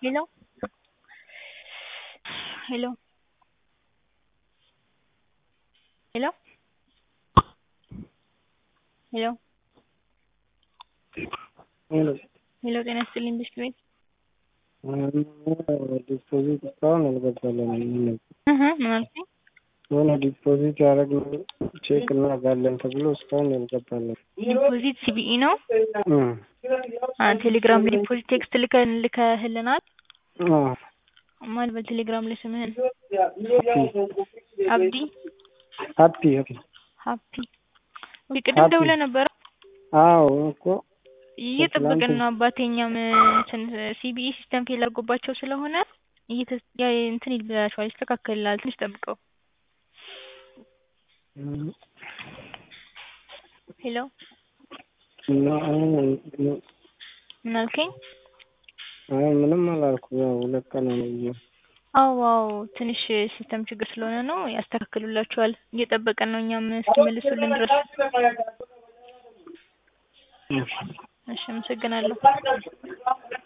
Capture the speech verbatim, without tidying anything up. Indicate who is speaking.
Speaker 1: hello hello hello hello
Speaker 2: Hello.
Speaker 1: hello ጤና ይስጥልኝ ብስት ቤት
Speaker 2: ዲፖዚት እስካሁን አልገባልንም።
Speaker 1: እህ ምን አልከኝ?
Speaker 2: የሆነ ዲፖዚት ያደረግነው ቼክ እናደርጋለን ተብሎ እስካሁን አልገባልንም።
Speaker 1: ዲፖዚት ሲቢኢ ነው?
Speaker 2: እም
Speaker 1: አ ቴሌግራም ላይ ዲፖዚት ቴክስት ልከን ልከህልናል?
Speaker 2: አዎ
Speaker 1: ማን በቴሌግራም ላይ ስምህን? አብዲ
Speaker 2: ሃፒ ሃፒ
Speaker 1: ሃፒ ወይ ቅድም ደውለህ ነበር?
Speaker 2: አዎ እኮ
Speaker 1: እየጠበቅን ነው አባቴኛም እንትን ሲቢኢ ሲስተም ፌል አድርጎባቸው ስለሆነ እየተ ያ እንትን ይላቸዋል ይስተካከላል ትንሽ ጠብቀው። ሄሎ ምን አልከኝ?
Speaker 2: አይ ምንም አላልኩም። ያው ሁለት ቀን ነው።
Speaker 1: አዎ አዎ ትንሽ ሲስተም ችግር ስለሆነ ነው ያስተካክሉላችኋል። እየጠበቅን ነው እኛም እስኪመልሱልን ድረስ። እሺ አመሰግናለሁ።